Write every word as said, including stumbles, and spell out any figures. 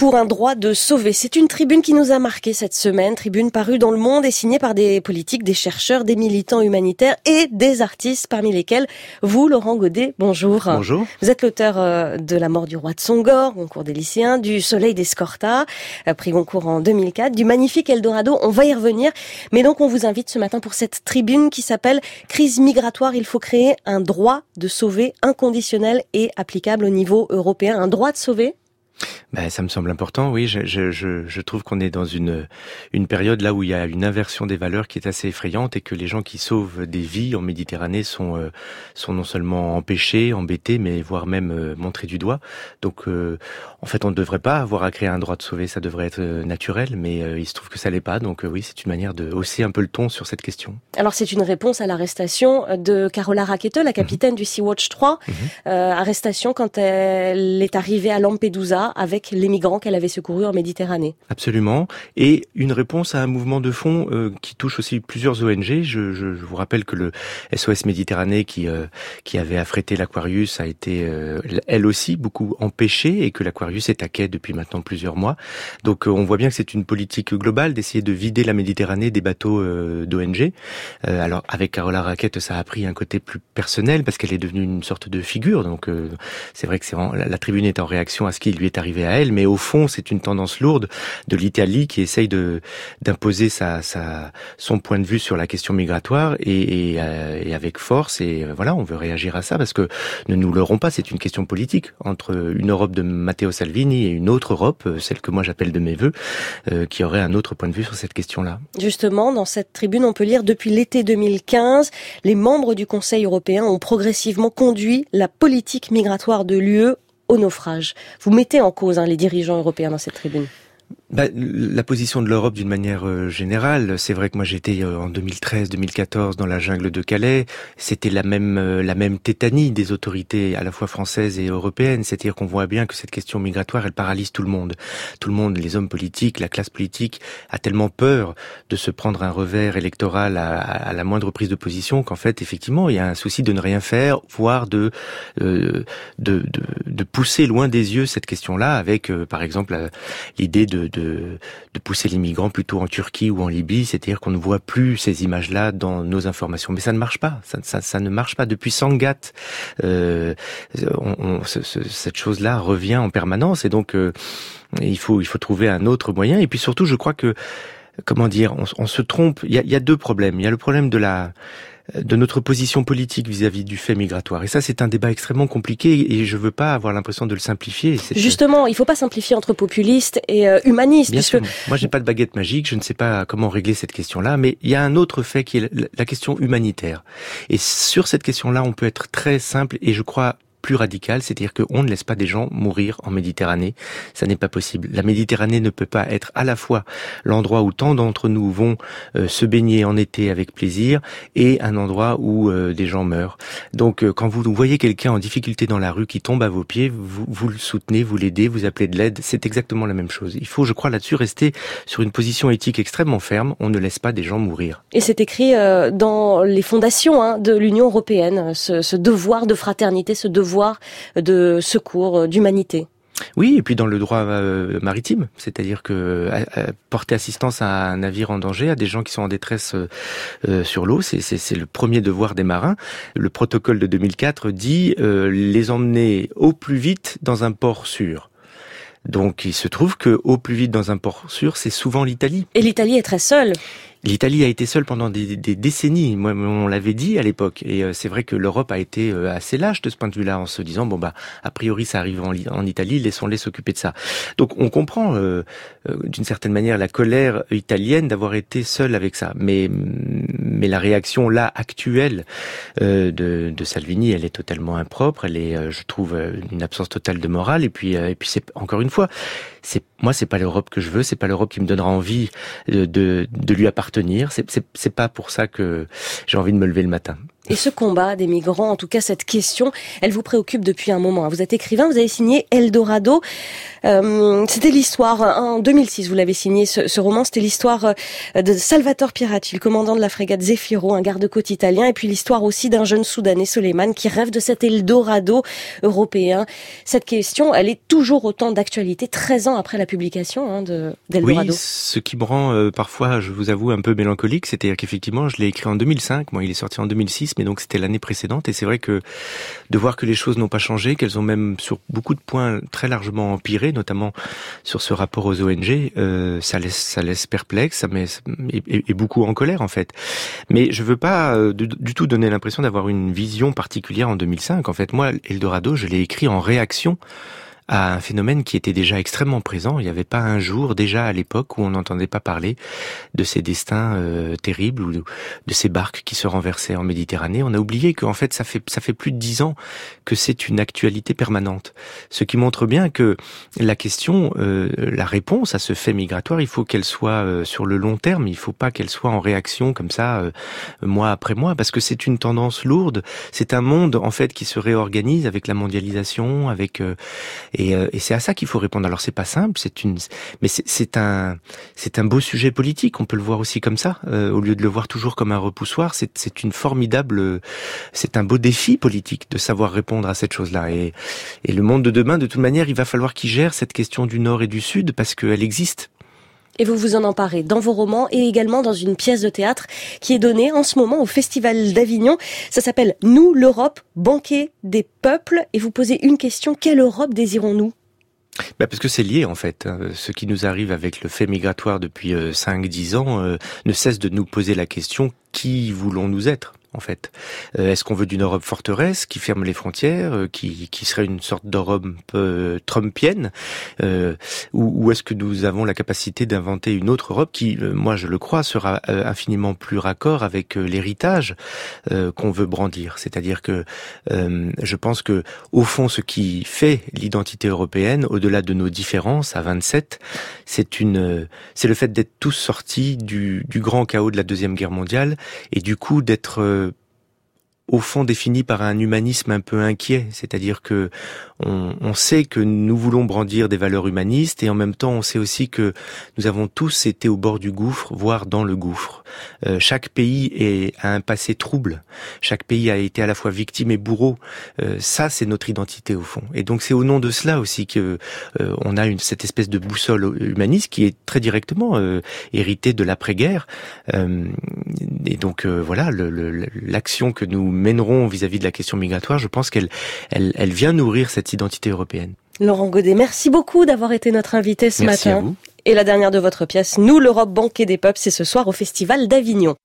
pour un droit de sauver. C'est une tribune qui nous a marqué cette semaine, tribune parue dans Le Monde et signée par des politiques, des chercheurs, des militants humanitaires et des artistes, parmi lesquels vous, Laurent Godet, bonjour. Bonjour. Vous êtes l'auteur de La mort du roi de Songor, Goncourt des lycéens, du Soleil d'Escorta, prix Goncourt en deux mille quatre, du magnifique Eldorado, on va y revenir. Mais donc on vous invite ce matin pour cette tribune qui s'appelle « Crise migratoire, il faut créer un droit de sauver inconditionnel et applicable au niveau européen ». Un droit de sauver ? Ben, ça me semble important, oui. Je, je, je, je trouve qu'on est dans une, une période là où il y a une inversion des valeurs qui est assez effrayante et que les gens qui sauvent des vies en Méditerranée sont, euh, sont non seulement empêchés, embêtés, mais voire même euh, montrés du doigt. Donc, euh, en fait, on ne devrait pas avoir à créer un droit de sauver, ça devrait être euh, naturel, mais euh, il se trouve que ça l'est pas. Donc, euh, oui, c'est une manière de hausser un peu le ton sur cette question. Alors, c'est une réponse à l'arrestation de Carola Rackete, la capitaine mmh. du Sea-Watch trois. Mmh. Euh, arrestation quand elle est arrivée à Lampedusa avec les migrants qu'elle avait secourus en Méditerranée. Absolument. Et une réponse à un mouvement de fond euh, qui touche aussi plusieurs O N G. Je, je, je vous rappelle que le S O S Méditerranée qui, euh, qui avait affrété l'Aquarius a été, euh, elle aussi, beaucoup empêchée et que l'Aquarius est à quai depuis maintenant plusieurs mois. Donc euh, on voit bien que c'est une politique globale d'essayer de vider la Méditerranée des bateaux euh, d'O N G. Euh, alors avec Carola Rackete, ça a pris un côté plus personnel parce qu'elle est devenue une sorte de figure. Donc euh, c'est vrai que c'est vraiment, la, la tribune est en réaction à ce qui lui est arrivé à elle, mais au fond, c'est une tendance lourde de l'Italie qui essaye de d'imposer sa, sa son point de vue sur la question migratoire et, et, euh, et avec force. Et euh, voilà, on veut réagir à ça parce que ne nous leurrons pas, c'est une question politique entre une Europe de Matteo Salvini et une autre Europe, celle que moi j'appelle de mes vœux, euh, qui aurait un autre point de vue sur cette question-là. Justement, dans cette tribune, on peut lire depuis l'été deux mille quinze, les membres du Conseil européen ont progressivement conduit la politique migratoire de l'U E au naufrage. Vous mettez en cause hein, les dirigeants européens dans cette tribune. Bah, la position de l'Europe d'une manière euh, générale, c'est vrai que moi j'étais euh, en deux mille treize deux mille quatorze dans la jungle de Calais, c'était la même euh, la même tétanie des autorités à la fois françaises et européennes, c'est-à-dire qu'on voit bien que cette question migratoire, elle paralyse tout le monde. Tout le monde, les hommes politiques, la classe politique a tellement peur de se prendre un revers électoral à, à la moindre prise de position qu'en fait, effectivement, il y a un souci de ne rien faire, voire de euh, de, de de pousser loin des yeux cette question-là avec euh, par exemple euh, l'idée de De, de pousser les migrants plutôt en Turquie ou en Libye, c'est-à-dire qu'on ne voit plus ces images-là dans nos informations. Mais ça ne marche pas, ça, ça, ça ne marche pas. Depuis Sangatte, euh, on, on, ce, ce, cette chose-là revient en permanence et donc euh, il faut il faut trouver un autre moyen. Et puis surtout, je crois que, comment dire, on, on se trompe. Il y a, il y a deux problèmes. Il y a le problème de la de notre position politique vis-à-vis du fait migratoire. Et ça, c'est un débat extrêmement compliqué et je veux pas avoir l'impression de le simplifier. C'est Justement, il faut pas simplifier entre populistes et euh, humanistes. Bien puisque... sûr. Moi, j'ai pas de baguette magique, je ne sais pas comment régler cette question-là, mais il y a un autre fait qui est la question humanitaire. Et sur cette question-là, on peut être très simple et je crois plus radical, c'est-à-dire qu'on ne laisse pas des gens mourir en Méditerranée. Ça n'est pas possible. La Méditerranée ne peut pas être à la fois l'endroit où tant d'entre nous vont euh, se baigner en été avec plaisir et un endroit où euh, des gens meurent. Donc euh, quand vous voyez quelqu'un en difficulté dans la rue qui tombe à vos pieds, vous, vous le soutenez, vous l'aidez, vous appelez de l'aide. C'est exactement la même chose. Il faut, je crois, là-dessus rester sur une position éthique extrêmement ferme. On ne laisse pas des gens mourir. Et c'est écrit euh, dans les fondations hein, de l'Union européenne, ce, ce devoir de fraternité, ce devoir de secours, d'humanité. Oui, et puis dans le droit euh, maritime, c'est-à-dire que euh, porter assistance à un navire en danger, à des gens qui sont en détresse euh, sur l'eau, c'est, c'est, c'est le premier devoir des marins. Le protocole de deux mille quatre dit euh, les emmener au plus vite dans un port sûr. Donc il se trouve que au plus vite dans un port sûr, c'est souvent l'Italie. Et l'Italie est très seule. L'Italie a été seule pendant des, des décennies. Moi, on l'avait dit à l'époque. Et euh, c'est vrai que l'Europe a été euh, assez lâche de ce point de vue-là, en se disant bon bah a priori ça arrive en, en Italie, laissons-les s'occuper de ça. Donc on comprend euh, euh, d'une certaine manière la colère italienne d'avoir été seule avec ça. Mais mais la réaction là actuelle euh, de, de Salvini, elle est totalement impropre. Elle est, euh, je trouve, une absence totale de morale. Et puis euh, et puis c'est encore une fois, c'est moi c'est pas l'Europe que je veux. C'est pas l'Europe qui me donnera envie de de, de lui appartenir. appartenir. C'est, c'est, c'est pas pour ça que j'ai envie de me lever le matin. Et ce combat des migrants, en tout cas cette question, elle vous préoccupe depuis un moment. Vous êtes écrivain, vous avez signé Eldorado. Euh, c'était l'histoire, en deux mille six, vous l'avez signé ce, ce roman, c'était l'histoire de Salvatore Piracci, le commandant de la frégate Zefiro, un garde-côte italien, et puis l'histoire aussi d'un jeune Soudanais, Soleiman, qui rêve de cet Eldorado européen. Cette question, elle est toujours autant d'actualité, treize ans après la publication hein, de, d'Eldorado. Oui, ce qui me rend euh, parfois, je vous avoue, un peu mélancolique, c'est-à-dire qu'effectivement, je l'ai écrit en deux mille cinq, moi il est sorti en deux mille six, mais donc c'était l'année précédente, et c'est vrai que de voir que les choses n'ont pas changé, qu'elles ont même sur beaucoup de points très largement empiré, notamment sur ce rapport aux O N G, euh, ça laisse ça laisse perplexe, ça met et, et, et beaucoup en colère en fait. Mais je veux pas euh, du, du tout donner l'impression d'avoir une vision particulière en deux mille cinq. En fait, moi, Eldorado, je l'ai écrit en réaction à un phénomène qui était déjà extrêmement présent. Il n'y avait pas un jour, déjà à l'époque, où on n'entendait pas parler de ces destins euh, terribles ou de, de ces barques qui se renversaient en Méditerranée. On a oublié qu'en fait, ça fait ça fait plus de dix ans que c'est une actualité permanente. Ce qui montre bien que la question, euh, la réponse à ce fait migratoire, il faut qu'elle soit euh, sur le long terme. Il ne faut pas qu'elle soit en réaction comme ça, euh, mois après mois, parce que c'est une tendance lourde. C'est un monde en fait qui se réorganise avec la mondialisation, avec euh, Et, euh, et c'est à ça qu'il faut répondre. Alors c'est pas simple, c'est une, mais c'est, c'est un, c'est un beau sujet politique. On peut le voir aussi comme ça, euh, au lieu de le voir toujours comme un repoussoir. C'est, c'est une formidable, c'est un beau défi politique de savoir répondre à cette chose-là. Et, et le monde de demain, de toute manière, il va falloir qu'il gère cette question du Nord et du Sud parce qu'elle existe. Et vous vous en emparez dans vos romans et également dans une pièce de théâtre qui est donnée en ce moment au Festival d'Avignon. Ça s'appelle « Nous, l'Europe, banquet des peuples ». Et vous posez une question, quelle Europe désirons-nous ? Bah parce que c'est lié en fait. Ce qui nous arrive avec le fait migratoire depuis cinq dix ans euh, ne cesse de nous poser la question « Qui voulons-nous être ?» en fait. Euh, est-ce qu'on veut d'une Europe forteresse qui ferme les frontières, euh, qui, qui serait une sorte d'Europe euh, trumpienne, euh, ou, ou est-ce que nous avons la capacité d'inventer une autre Europe qui, euh, moi je le crois, sera euh, infiniment plus raccord avec euh, l'héritage euh, qu'on veut brandir. C'est-à-dire que euh, je pense que au fond, ce qui fait l'identité européenne, au-delà de nos différences à vingt-sept, c'est une, c'est le fait d'être tous sortis du, du grand chaos de la Deuxième Guerre mondiale et du coup d'être euh, au fond défini par un humanisme un peu inquiet, c'est-à-dire que on, on sait que nous voulons brandir des valeurs humanistes et en même temps on sait aussi que nous avons tous été au bord du gouffre, voire dans le gouffre. Euh, chaque pays est, a un passé trouble, chaque pays a été à la fois victime et bourreau. Euh, ça c'est notre identité au fond. Et donc c'est au nom de cela aussi que euh, on a une, cette espèce de boussole humaniste qui est très directement euh, héritée de l'après-guerre. Euh, et donc euh, voilà, le, le, l'action que nous mènerons vis-à-vis de la question migratoire, je pense qu'elle elle, elle vient nourrir cette identité européenne. Laurent Godet, merci beaucoup d'avoir été notre invité ce merci matin. À vous. Et la dernière de votre pièce, Nous, l'Europe, banquet des peuples, c'est ce soir au Festival d'Avignon.